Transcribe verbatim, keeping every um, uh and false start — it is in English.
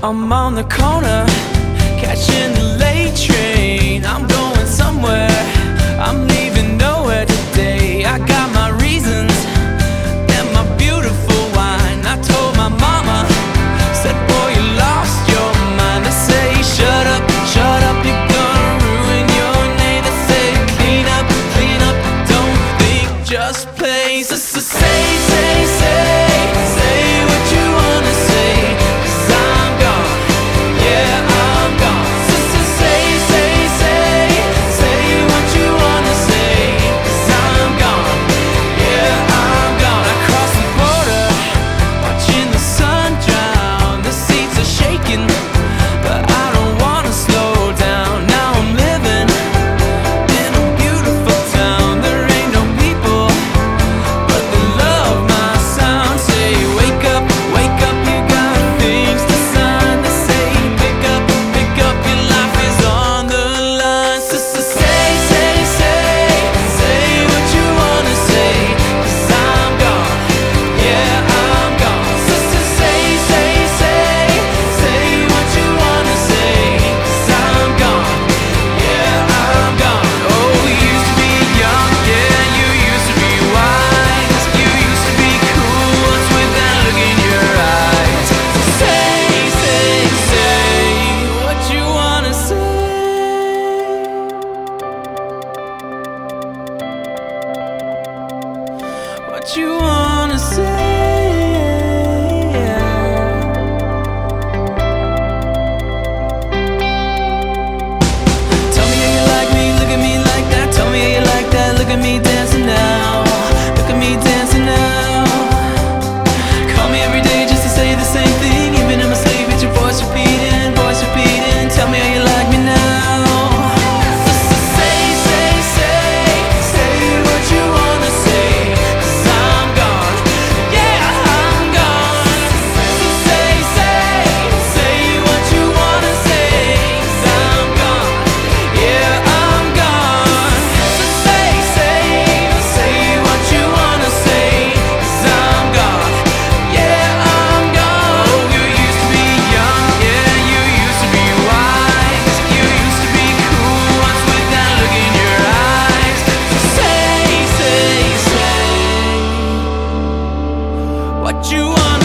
I'm on the corner, catching the late train. I'm going somewhere, I'm leaving nowhere today. I got my reasons and my beautiful wine. I told my mama, said boy you lost your mind. They say shut up, shut up, you're gonna ruin your name. They say clean up, clean up, don't think, just play. So, so say, say, say, say what you wanna say, 'cause I'm gone, yeah I'm gone. So, so say, say, say, say what you wanna say, 'cause I'm gone, yeah I'm gone. I crossed the border, watching the sun drown. The seats are shaking, but I don't wanna slow down. Now I'm living in a beautiful town. There ain't no people, but they love my sound. Say wake up, wake up, you got things to sign. They say pick up, pick up, your life is on the line. So, so say, say, say, say what you wanna say, 'cause I'm gone, yeah I'm gone. So, so say, say, say, say what you wanna say, 'cause I'm gone, yeah I'm gone. Oh, we used to be young, yeah, you used to be wise. You used to be cool once with that look in your eyes. So say, say, say what you wanna say. What you wanna say. Tell me how you like me, look at me like that. Tell me how you like that, look at me dancing now. Look at me dancing now. Call me every day just to say the same thing. Even in my sleep, it's your voice repeating, voice repeating. Tell me how you like me now. So, so say, say, say, say what you wanna say, 'cause I'm gone, yeah I'm gone. So say, say, say what you wanna say, 'cause I'm gone, yeah I'm gone. So say, say, say what you wanna say, 'cause I'm gone, yeah I'm gone. Oh, you used to be young, yeah you used to be wise. You used to be cool once with that look in your eyes. So say, say, say what you want.